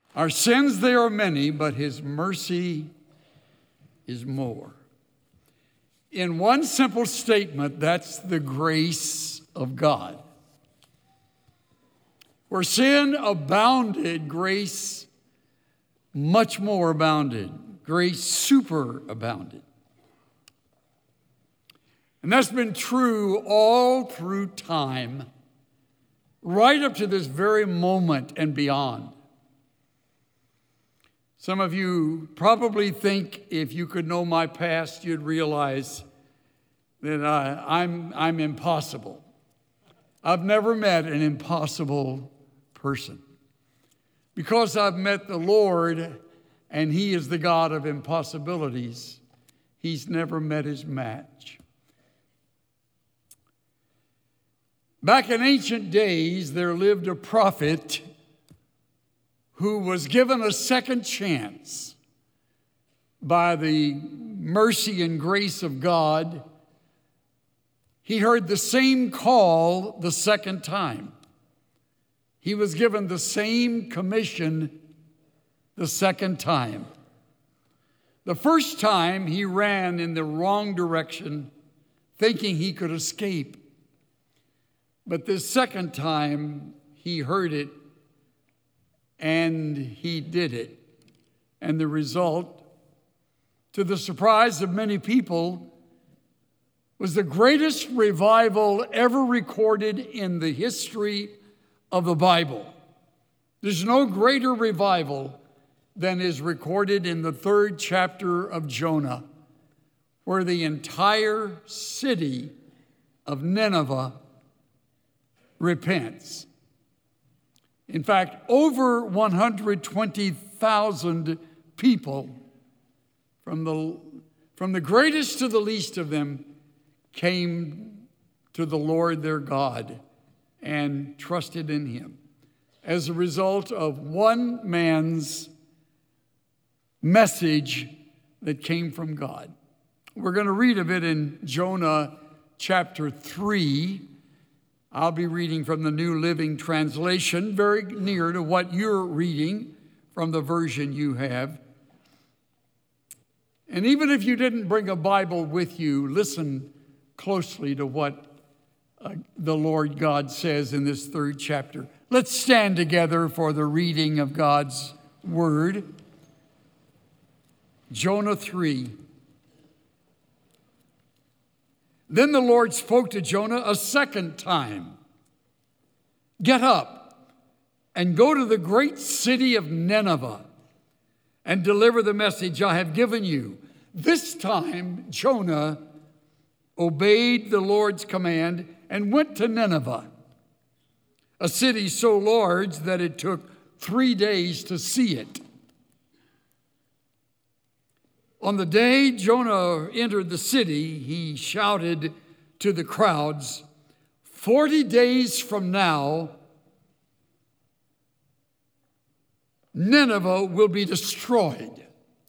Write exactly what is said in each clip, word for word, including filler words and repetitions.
Our sins, they are many, but his mercy is more. In one simple statement, that's the grace of God. Where sin abounded, grace much more abounded. Grace superabounded. And that's been true all through time, right up to this very moment and beyond. Some of you probably think if you could know my past, you'd realize that I, I'm, I'm impossible. I've never met an impossible person. Because I've met the Lord, and he is the God of impossibilities, he's never met his match. Back in ancient days, there lived a prophet who was given a second chance by the mercy and grace of God. He heard the same call the second time. He was given the same commission the second time. The first time he ran in the wrong direction, thinking he could escape. But this second time he heard it and he did it. And the result, to the surprise of many people, was the greatest revival ever recorded in the history of the Bible. There's no greater revival than is recorded in the third chapter of Jonah, where the entire city of Nineveh repents. In fact, over one hundred twenty thousand people, from the, from the greatest to the least of them, came to the Lord their God and trusted in him as a result of one man's message that came from God. We're going to read of it in Jonah chapter three. I'll be reading from the New Living Translation, very near to what you're reading from the version you have. And even if you didn't bring a Bible with you, listen closely to what uh, the Lord God says in this third chapter. Let's stand together for the reading of God's word. Jonah three. Then the Lord spoke to Jonah a second time. Get up and go to the great city of Nineveh and deliver the message I have given you. This time, Jonah obeyed the Lord's command and went to Nineveh, a city so large that it took three days to see it. On the day Jonah entered the city, he shouted to the crowds, Forty days from now, Nineveh will be destroyed.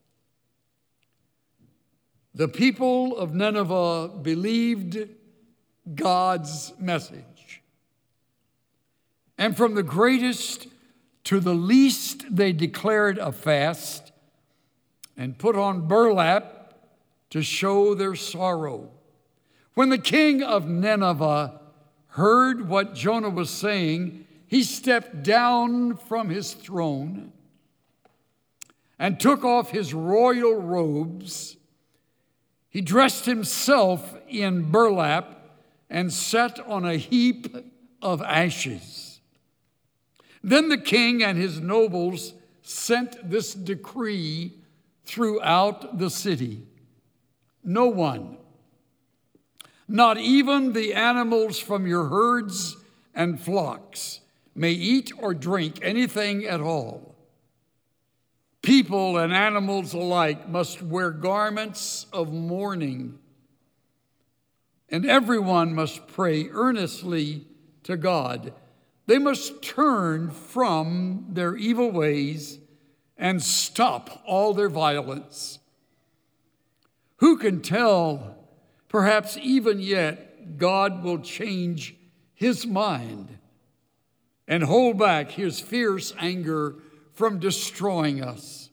The people of Nineveh believed God's message. And from the greatest to the least, they declared a fast and put on burlap to show their sorrow. When the king of Nineveh heard what Jonah was saying, he stepped down from his throne and took off his royal robes. He dressed himself in burlap and sat on a heap of ashes. Then the king and his nobles sent this decree throughout the city. No one, not even the animals from your herds and flocks, may eat or drink anything at all. People and animals alike must wear garments of mourning, and everyone must pray earnestly to God. They must turn from their evil ways and stop all their violence. Who can tell? Perhaps even yet, God will change his mind and hold back his fierce anger from destroying us.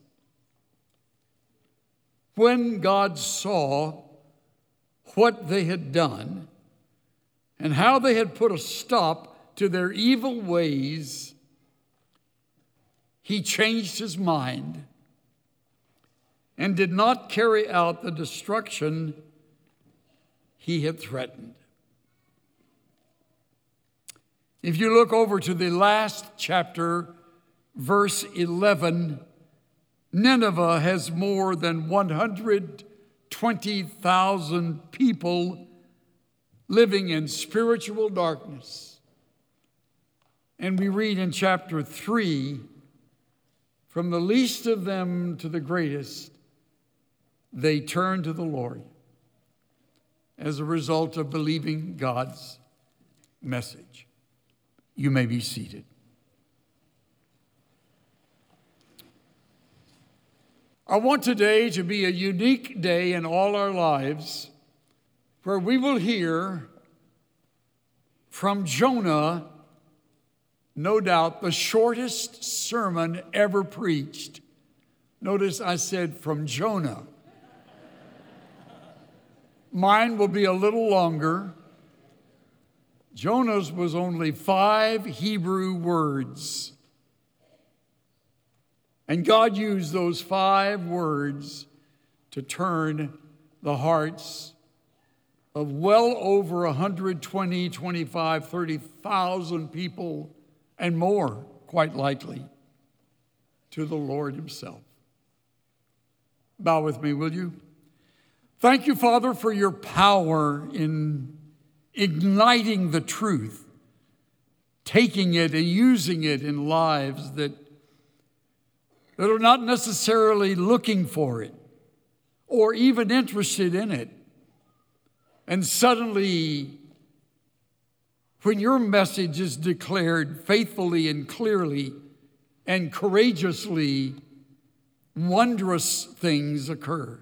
When God saw what they had done and how they had put a stop to their evil ways, he changed his mind and did not carry out the destruction he had threatened. If you look over to the last chapter, verse eleven, Nineveh has more than one hundred twenty thousand people living in spiritual darkness. And we read in chapter three, from the least of them to the greatest, they turned to the Lord as a result of believing God's message. You may be seated. I want today to be a unique day in all our lives where we will hear from Jonah, no doubt the shortest sermon ever preached. Notice I said from Jonah. Mine will be a little longer. Jonah's was only five Hebrew words. And God used those five words to turn the hearts of well over one hundred twenty, twenty-five, thirty thousand people and more, quite likely, to the Lord himself. Bow with me, will you? Thank you, Father, for your power in igniting the truth, taking it and using it in lives that, that are not necessarily looking for it or even interested in it. And suddenly, when your message is declared faithfully and clearly and courageously, wondrous things occur.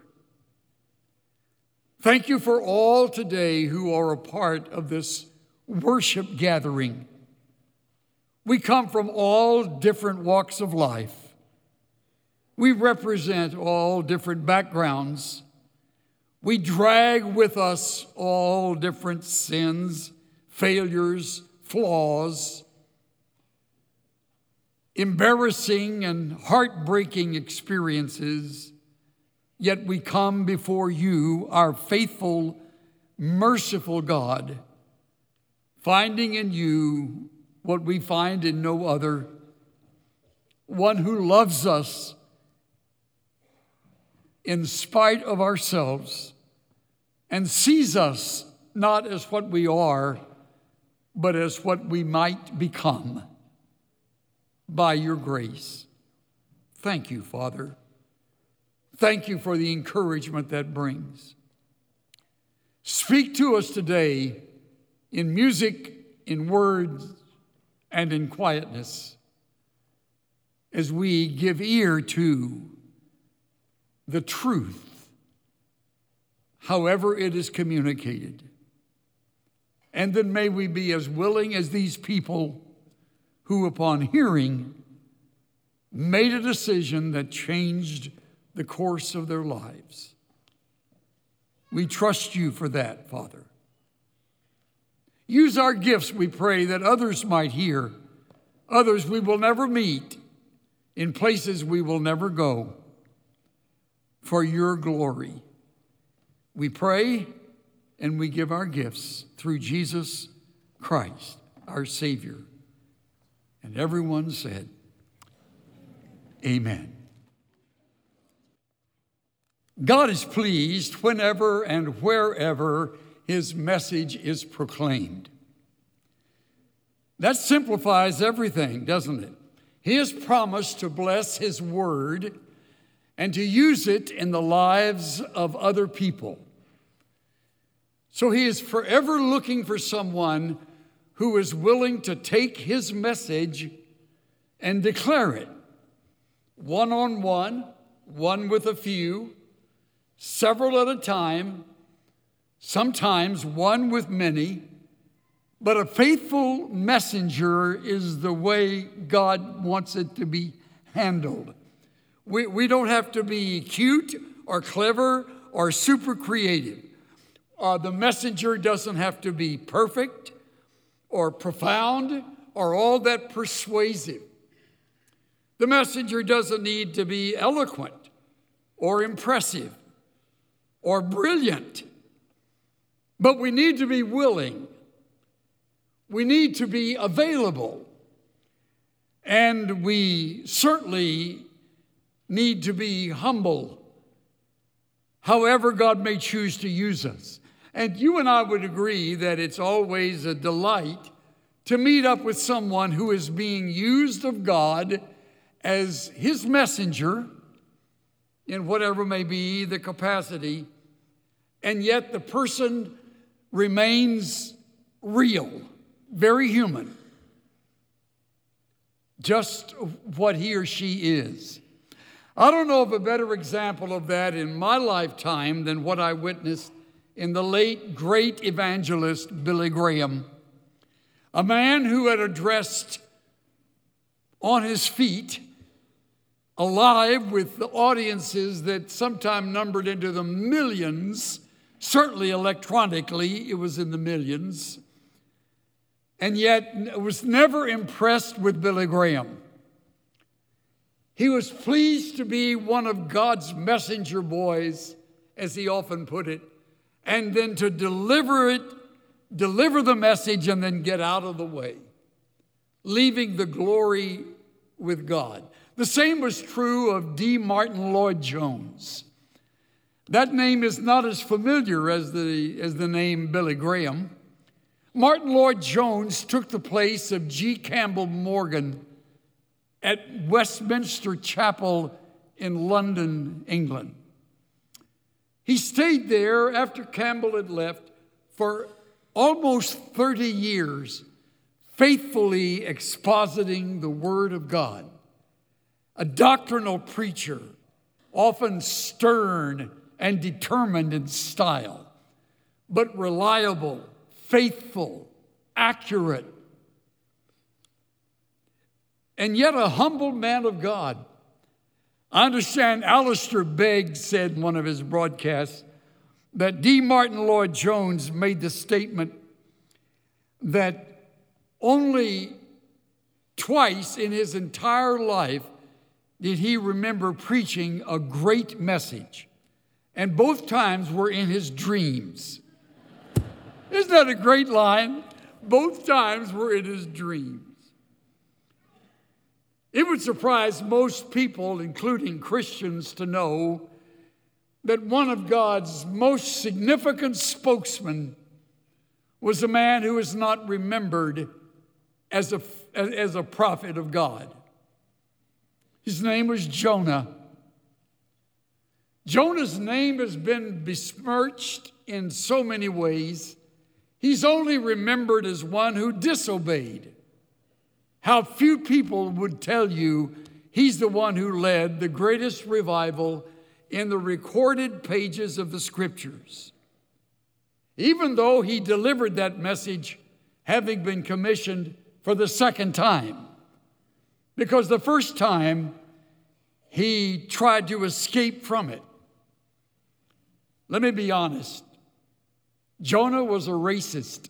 Thank you for all today who are a part of this worship gathering. We come from all different walks of life. We represent all different backgrounds. We drag with us all different sins, failures, flaws, embarrassing and heartbreaking experiences. Yet we come before you, our faithful, merciful God, finding in you what we find in no other, one who loves us in spite of ourselves and sees us not as what we are, but as what we might become by your grace. Thank you, Father. Thank you for the encouragement that brings. Speak to us today in music, in words, and in quietness as we give ear to the truth, however it is communicated. And then may we be as willing as these people who, upon hearing, made a decision that changed the course of their lives. We trust you for that, Father. Use our gifts, we pray, that others might hear, others we will never meet, in places we will never go, for your glory. We pray and we give our gifts through Jesus Christ, our Savior. And everyone said, amen. God is pleased whenever and wherever his message is proclaimed. That simplifies everything, doesn't it? He has promised to bless his word and to use it in the lives of other people. So he is forever looking for someone who is willing to take his message and declare it, one-on-one, one with a few, several at a time, sometimes one with many, but a faithful messenger is the way God wants it to be handled. We, we don't have to be cute or clever or super creative. Uh, the messenger doesn't have to be perfect or profound or all that persuasive. The messenger doesn't need to be eloquent or impressive or brilliant. But we need to be willing. We need to be available. And we certainly need to be humble, however God may choose to use us. And you and I would agree that it's always a delight to meet up with someone who is being used of God as his messenger in whatever may be the capacity, and yet the person remains real, very human, just what he or she is. I don't know of a better example of that in my lifetime than what I witnessed in the late great evangelist Billy Graham, a man who had addressed on his feet, alive with the audiences that sometime numbered into the millions. Certainly electronically, it was in the millions. And yet was never impressed with Billy Graham. He was pleased to be one of God's messenger boys, as he often put it, and then to deliver it, deliver the message, and then get out of the way, leaving the glory with God. The same was true of D. Martin Lloyd-Jones. That name is not as familiar as the, as the name Billy Graham. Martin Lloyd-Jones took the place of G. Campbell Morgan at Westminster Chapel in London, England. He stayed there after Campbell had left for almost thirty years, faithfully expositing the Word of God. A doctrinal preacher, often stern and determined in style, but reliable, faithful, accurate, and yet a humble man of God. I understand Alistair Begg said in one of his broadcasts that D. Martin Lloyd-Jones made the statement that only twice in his entire life did he remember preaching a great message, and both times were in his dreams. Isn't that a great line? Both times were in his dreams. It would surprise most people, including Christians, to know that one of God's most significant spokesmen was a man who is not remembered as a, as a prophet of God. His name was Jonah. Jonah's name has been besmirched in so many ways. He's only remembered as one who disobeyed. How few people would tell you he's the one who led the greatest revival in the recorded pages of the Scriptures. Even though he delivered that message having been commissioned for the second time. Because the first time he tried to escape from it. Let me be honest. Jonah was a racist.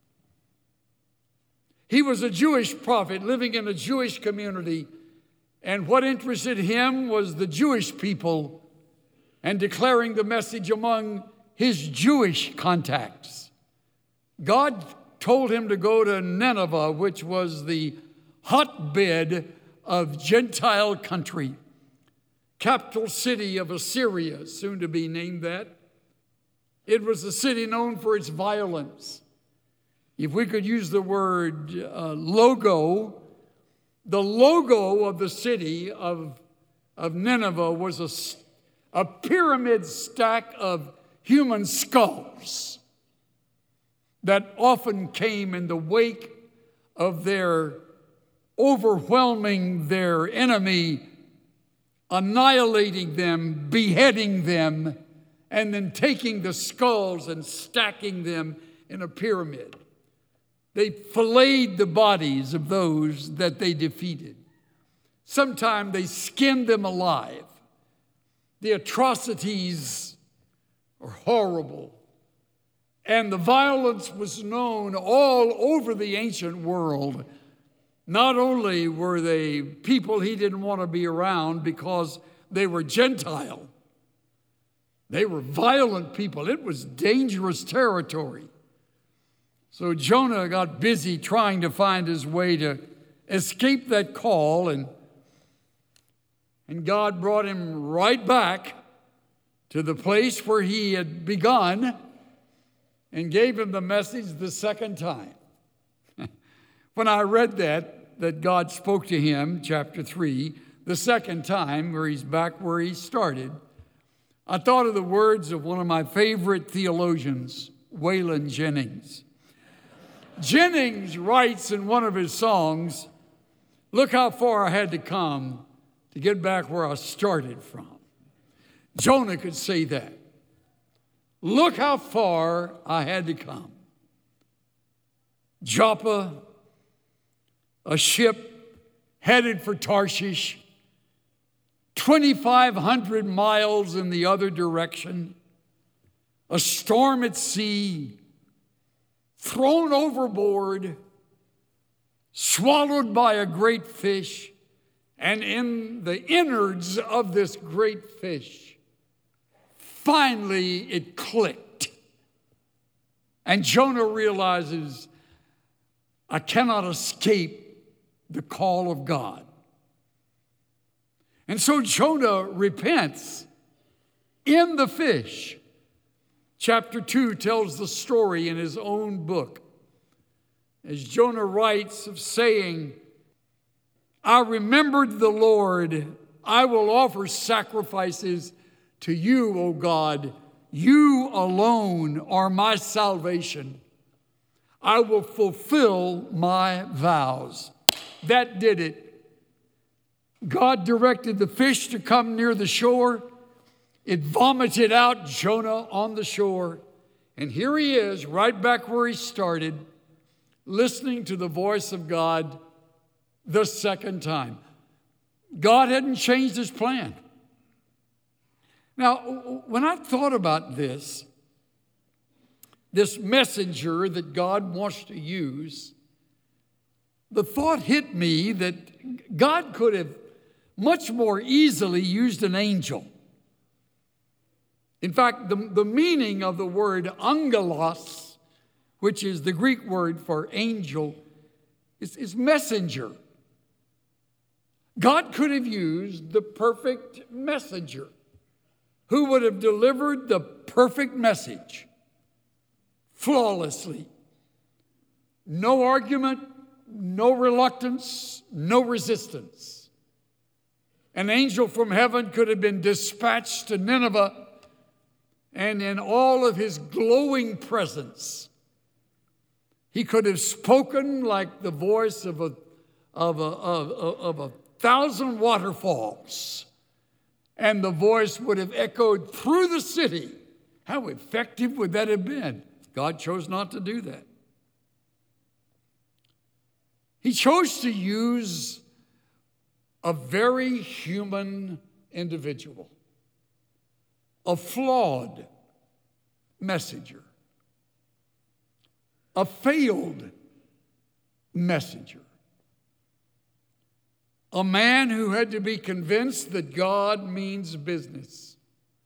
He was a Jewish prophet living in a Jewish community, and what interested him was the Jewish people and declaring the message among his Jewish contacts. God told him to go to Nineveh, which was the hotbed of Gentile country, capital city of Assyria, soon to be named that. It was a city known for its violence. If we could use the word uh, logo, the logo of the city of, of Nineveh was a, a pyramid stack of human skulls that often came in the wake of their overwhelming their enemy, annihilating them, beheading them, and then taking the skulls and stacking them in a pyramid. They filleted the bodies of those that they defeated. Sometimes they skinned them alive. The atrocities are horrible. And the violence was known all over the ancient world. Not only were they people he didn't want to be around because they were Gentile, they were violent people. It was dangerous territory. So Jonah got busy trying to find his way to escape that call, and, and God brought him right back to the place where he had begun and gave him the message the second time. When I read that, that God spoke to him, chapter three, the second time, where he's back where he started, I thought of the words of one of my favorite theologians, Waylon Jennings. Jennings writes in one of his songs, "Look how far I had to come to get back where I started from." Jonah could say that. Look how far I had to come. Joppa, a ship headed for Tarshish, twenty-five hundred miles in the other direction, a storm at sea, thrown overboard, swallowed by a great fish, and in the innards of this great fish, finally it clicked. And Jonah realizes, I cannot escape the call of God. And so Jonah repents in the fish. Chapter two tells the story in his own book. As Jonah writes of saying, I remembered the Lord. I will offer sacrifices to you, O God. You alone are my salvation. I will fulfill my vows. That did it. God directed the fish to come near the shore. It vomited out Jonah on the shore. And here he is, right back where he started, listening to the voice of God the second time. God hadn't changed his plan. Now, when I thought about this, this messenger that God wants to use, the thought hit me that God could have much more easily used an angel. In fact, the, the meaning of the word angelos, which is the Greek word for angel, is, is messenger. God could have used the perfect messenger who would have delivered the perfect message flawlessly. No argument, no reluctance, no resistance. An angel from heaven could have been dispatched to Nineveh, and in all of his glowing presence, he could have spoken like the voice of a, of a, of, of a thousand waterfalls, and the voice would have echoed through the city. How effective would that have been? God chose not to do that. He chose to use a very human individual, a flawed messenger, a failed messenger, a man who had to be convinced that God means business.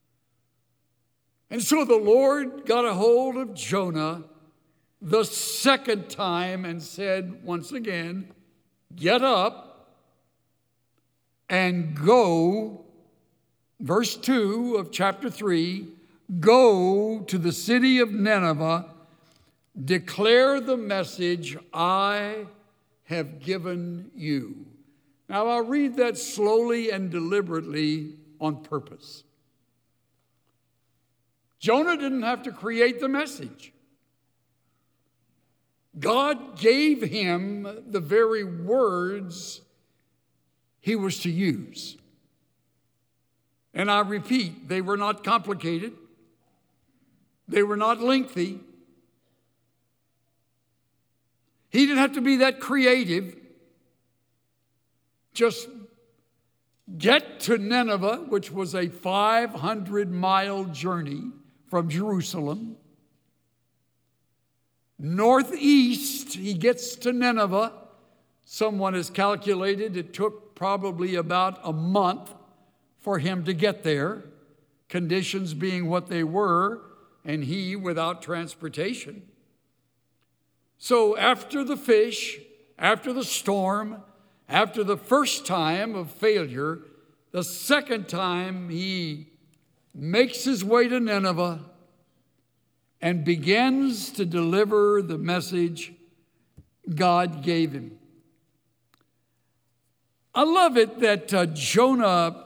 And so the Lord got a hold of Jonah the second time and said once again, get up and go, verse two of chapter three, go to the city of Nineveh, declare the message I have given you. Now I'll read that slowly and deliberately on purpose. Jonah didn't have to create the message. God gave him the very words he was to use. And I repeat, they were not complicated. They were not lengthy. He didn't have to be that creative. Just get to Nineveh, which was a five hundred mile journey from Jerusalem. Northeast, he gets to Nineveh. Someone has calculated it took probably about a month for him to get there, conditions being what they were, and he without transportation. So after the fish, after the storm, after the first time of failure, the second time he makes his way to Nineveh and begins to deliver the message God gave him. I love it that uh, Jonah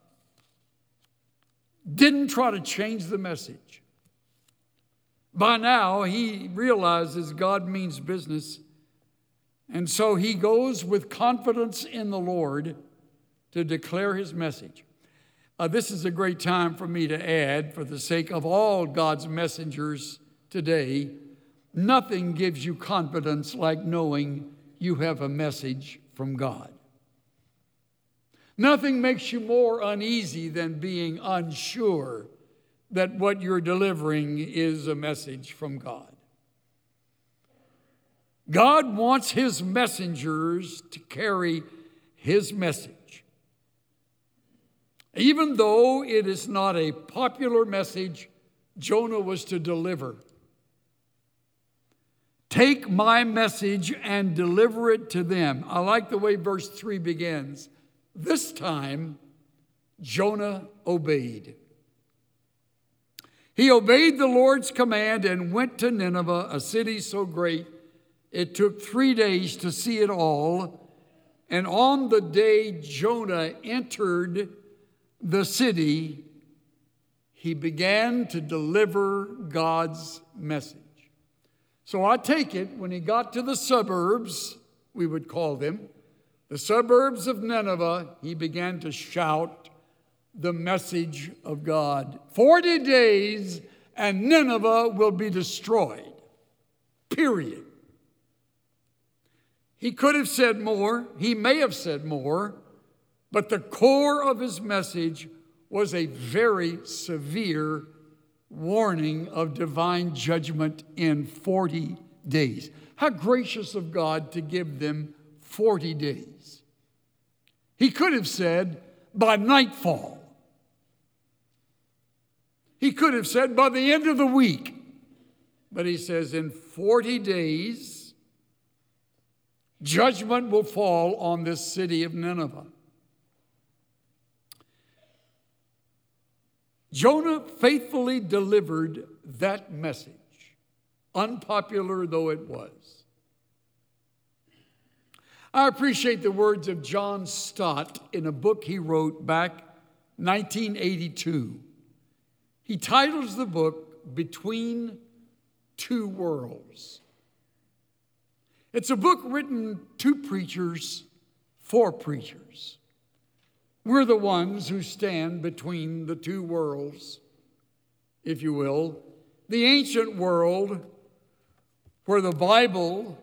didn't try to change the message. By now, he realizes God means business, and so he goes with confidence in the Lord to declare his message. Uh, this is a great time for me to add, for the sake of all God's messengers today, nothing gives you confidence like knowing you have a message from God. Nothing makes you more uneasy than being unsure that what you're delivering is a message from God. God wants his messengers to carry his message. Even though it is not a popular message, Jonah was to deliver. Take my message and deliver it to them. I like the way verse three begins. This time, Jonah obeyed. He obeyed the Lord's command and went to Nineveh, a city so great it took three days to see it all. And on the day Jonah entered the city, he began to deliver God's message. So I take it when he got to the suburbs, we would call them, the suburbs of Nineveh, he began to shout the message of God. Forty days and Nineveh will be destroyed. Period. He could have said more. He may have said more. But the core of his message was a very severe warning of divine judgment in forty days. How gracious of God to give them forty days. He could have said by nightfall. He could have said by the end of the week. But he says in forty days, judgment will fall on this city of Nineveh. Jonah faithfully delivered that message, unpopular though it was. I appreciate the words of John Stott in a book he wrote back nineteen eighty-two. He titles the book Between Two Worlds. It's a book written to preachers for preachers. We're the ones who stand between the two worlds, if you will. The ancient world where the Bible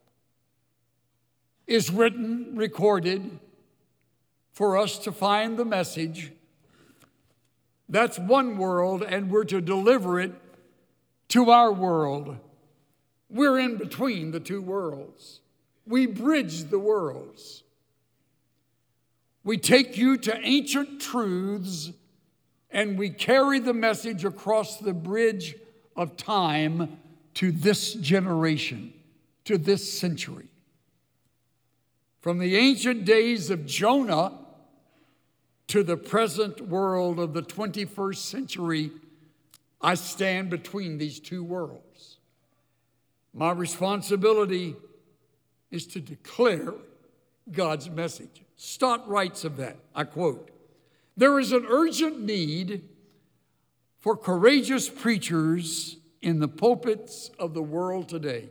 is written, recorded, for us to find the message. That's one world, and we're to deliver it to our world. We're in between the two worlds. We bridge the worlds. We take you to ancient truths, and we carry the message across the bridge of time to this generation, to this century. From the ancient days of Jonah to the present world of the twenty-first century, I stand between these two worlds. My responsibility is to declare God's message. Stott writes of that, I quote, "There is an urgent need for courageous preachers in the pulpits of the world today.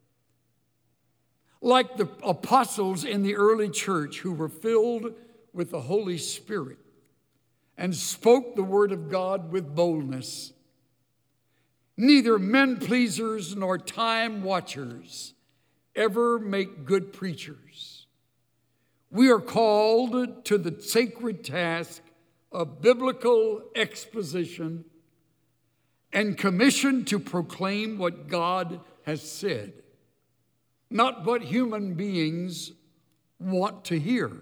Like the apostles in the early church who were filled with the Holy Spirit and spoke the word of God with boldness. Neither men pleasers nor time watchers ever make good preachers. we are called to the sacred task of biblical exposition and commissioned to proclaim what God has said, not what human beings want to hear.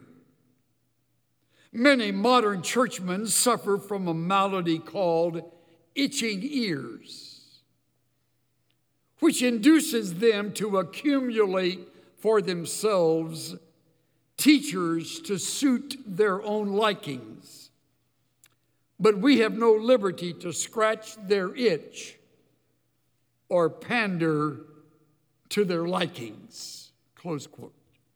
Many modern churchmen suffer from a malady called itching ears, which induces them to accumulate for themselves teachers to suit their own likings. But we have no liberty to scratch their itch or pander to their likings. Close quote.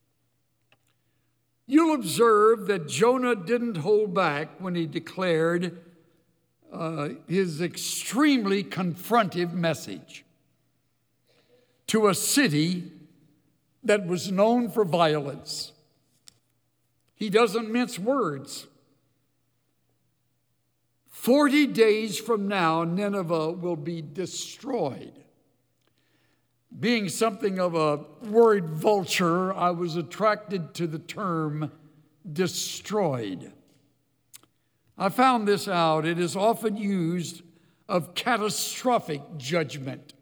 You'll observe that Jonah didn't hold back when he declared uh, his extremely confrontive message to a city that was known for violence. He doesn't mince words. Forty days from now, Nineveh will be destroyed. Being something of a word vulture, I was attracted to the term destroyed. I found this out. It is often used of catastrophic judgment.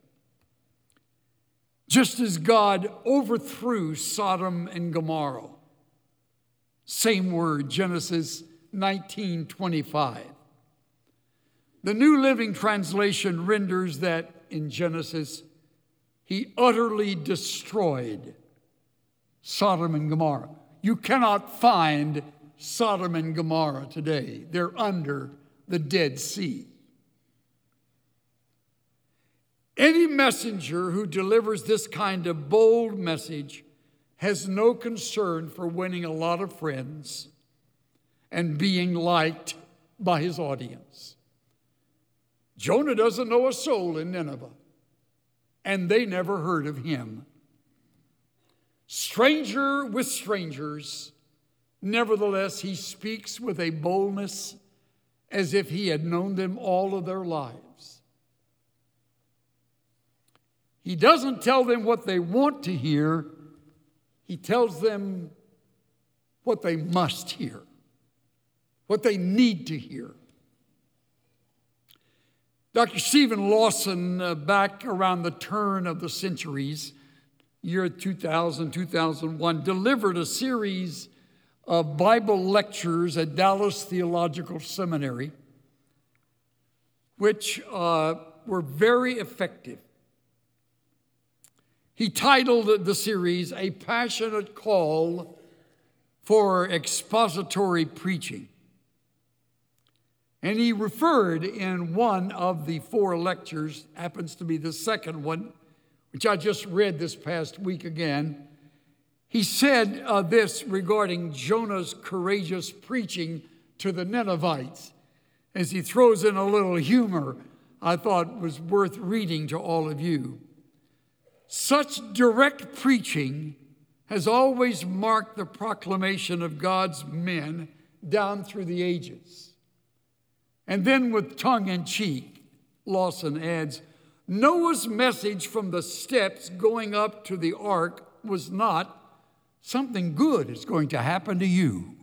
Just as God overthrew Sodom and Gomorrah. Same word, Genesis nineteen twenty-five. The New Living Translation renders that in Genesis, he utterly destroyed Sodom and Gomorrah. You cannot find Sodom and Gomorrah today. They're under the Dead Sea. Any messenger who delivers this kind of bold message has no concern for winning a lot of friends and being liked by his audience. Jonah doesn't know a soul in Nineveh, and they never heard of him. Stranger with strangers, nevertheless, he speaks with a boldness as if he had known them all of their lives. He doesn't tell them what they want to hear. He tells them what they must hear, what they need to hear. Doctor Stephen Lawson, uh, back around the turn of the centuries, year two thousand, two thousand one, delivered a series of Bible lectures at Dallas Theological Seminary, which uh, were very effective. He titled the series, A Passionate Call for Expository Preaching. And he referred in one of the four lectures, happens to be the second one, which I just read this past week again. He said uh, this regarding Jonah's courageous preaching to the Ninevites, as he throws in a little humor I thought was worth reading to all of you. Such direct preaching has always marked the proclamation of God's men down through the ages. And then with tongue in cheek, Lawson adds, Noah's message from the steps going up to the ark was not something good is going to happen to you.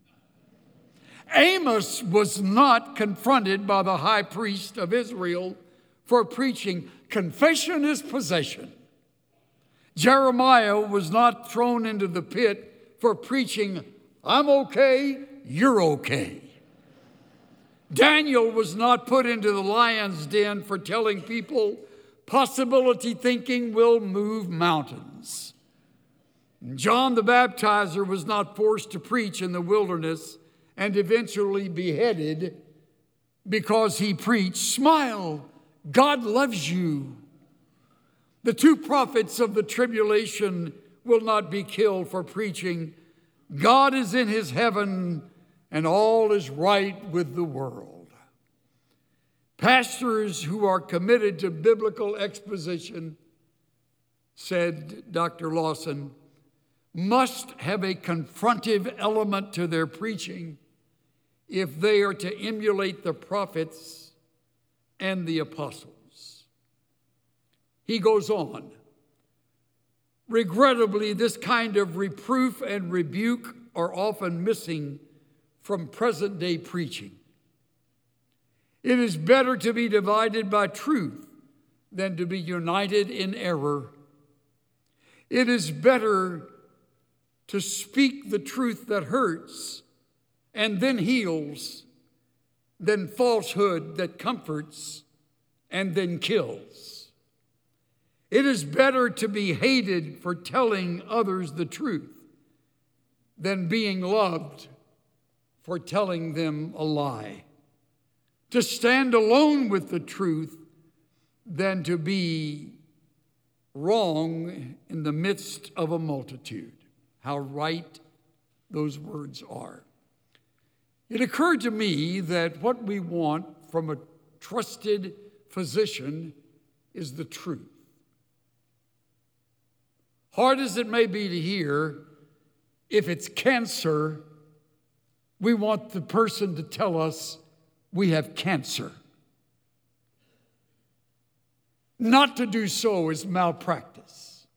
Amos was not confronted by the high priest of Israel for preaching, confession is possession. Jeremiah was not thrown into the pit for preaching, I'm okay, you're okay. Daniel was not put into the lion's den for telling people possibility thinking will move mountains. John the Baptizer was not forced to preach in the wilderness and eventually beheaded because he preached, smile, God loves you. The two prophets of the tribulation will not be killed for preaching, God is in his heaven and all is right with the world. Pastors who are committed to biblical exposition, said Doctor Lawson, must have a confrontive element to their preaching if they are to emulate the prophets and the apostles. He goes on. Regrettably, this kind of reproof and rebuke are often missing from present-day preaching. It is better to be divided by truth than to be united in error. It is better to speak the truth that hurts and then heals than falsehood that comforts and then kills. It is better to be hated for telling others the truth than being loved for telling them a lie. To stand alone with the truth than to be wrong in the midst of a multitude. How right those words are. It occurred to me that what we want from a trusted physician is the truth. Hard as it may be to hear, if it's cancer, we want the person to tell us we have cancer. Not to do so is malpractice.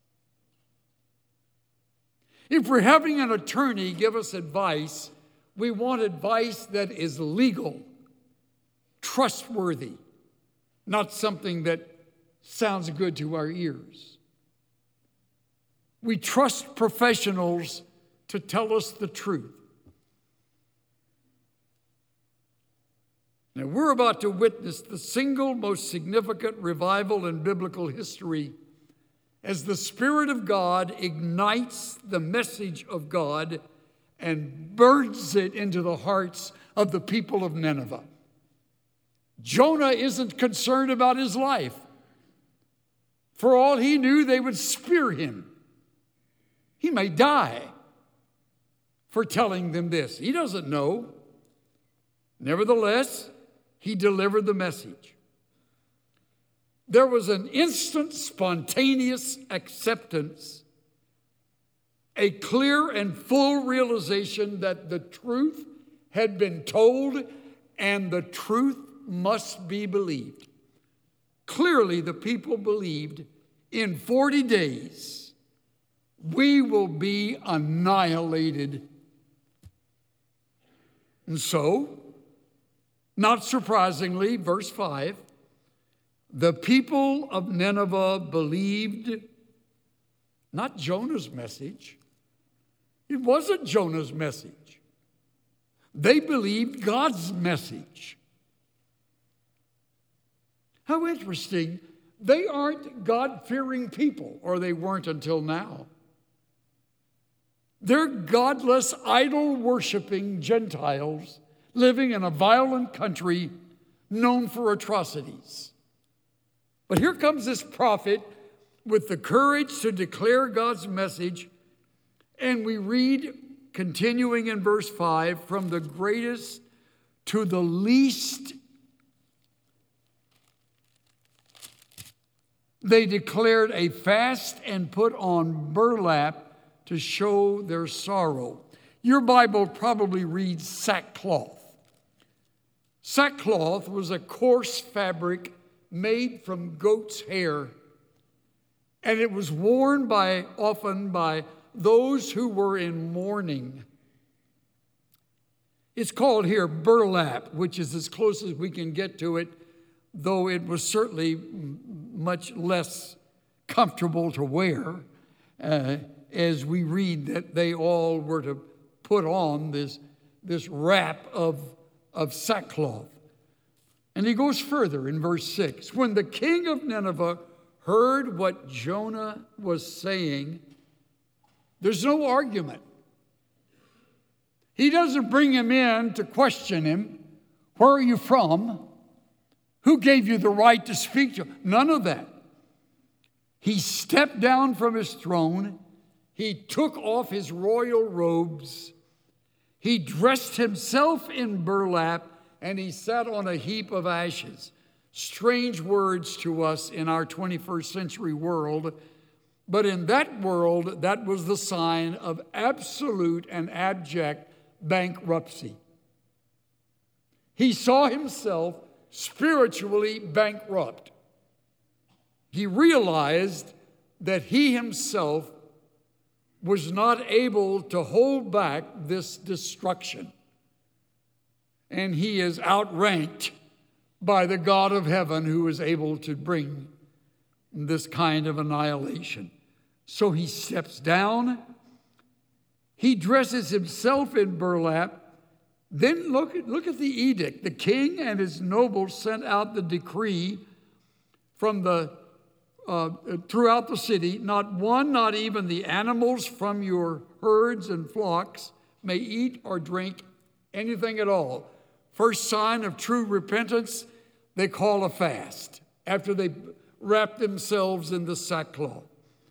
If we're having an attorney give us advice, we want advice that is legal, trustworthy, not something that sounds good to our ears. We trust professionals to tell us the truth. Now, we're about to witness the single most significant revival in biblical history as the Spirit of God ignites the message of God and burns it into the hearts of the people of Nineveh. Jonah isn't concerned about his life. For all he knew, they would spear him. He may die for telling them this. He doesn't know. Nevertheless, he delivered the message. There was an instant, spontaneous acceptance, a clear and full realization that the truth had been told and the truth must be believed. Clearly, the people believed in forty days, we will be annihilated. And so, not surprisingly, verse five, the people of Nineveh believed not Jonah's message. It wasn't Jonah's message. They believed God's message. How interesting. They aren't God-fearing people, or they weren't until now. They're godless, idol-worshiping Gentiles living in a violent country known for atrocities. But here comes this prophet with the courage to declare God's message, and we read, continuing in verse five, from the greatest to the least, they declared a fast and put on burlap to show their sorrow. Your Bible probably reads sackcloth. Sackcloth was a coarse fabric made from goat's hair, and it was worn by often by those who were in mourning. It's called here burlap, which is as close as we can get to it, though it was certainly much less comfortable to wear, uh, as we read that they all were to put on this, this wrap of, of sackcloth. And he goes further in verse six. When the king of Nineveh heard what Jonah was saying, there's no argument. He doesn't bring him in to question him. Where are you from? Who gave you the right to speak to him? None of that. He stepped down from his throne. He took off his royal robes. He dressed himself in burlap, and he sat on a heap of ashes. Strange words to us in our twenty-first century world, but in that world, that was the sign of absolute and abject bankruptcy. He saw himself spiritually bankrupt. He realized that he himself was not able to hold back this destruction. And he is outranked by the God of heaven, who is able to bring this kind of annihilation. So he steps down. He dresses himself in burlap. Then look at, look at the edict. The king and his nobles sent out the decree from the uh, throughout the city. Not one, not even the animals from your herds and flocks may eat or drink anything at all. First sign of true repentance, they call a fast after they wrap themselves in the sackcloth.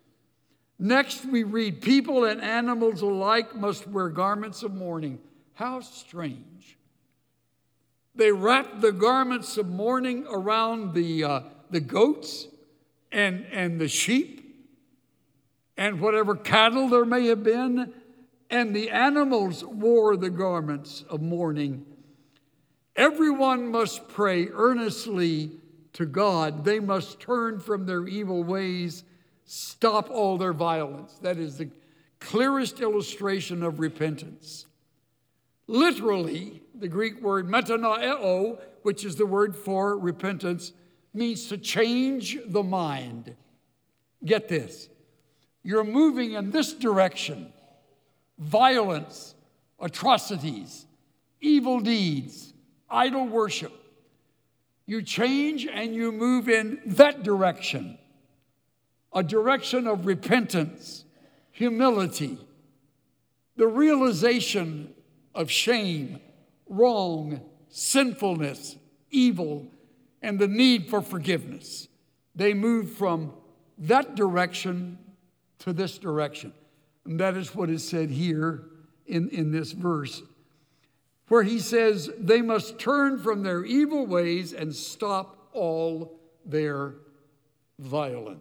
Next, we read, people and animals alike must wear garments of mourning. How strange. They wrapped the garments of mourning around the, uh, the goats and, and the sheep and whatever cattle there may have been, and the animals wore the garments of mourning. Everyone must pray earnestly to God. They must turn from their evil ways, stop all their violence. That is the clearest illustration of repentance. Literally, the Greek word metanoeo, which is the word for repentance, means to change the mind. Get this. You're moving in this direction. Violence, atrocities, evil deeds, idol worship. You change and you move in that direction. A direction of repentance, humility, the realization of shame, wrong, sinfulness, evil, and the need for forgiveness. They move from that direction to this direction. And that is what is said here in, in this verse, where he says they must turn from their evil ways and stop all their violence.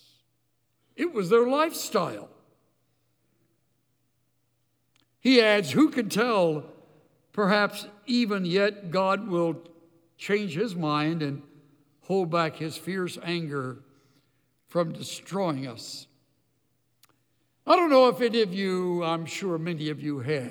It was their lifestyle. He adds, who can tell, perhaps even yet God will change his mind and hold back his fierce anger from destroying us. I don't know if any of you, I'm sure many of you have,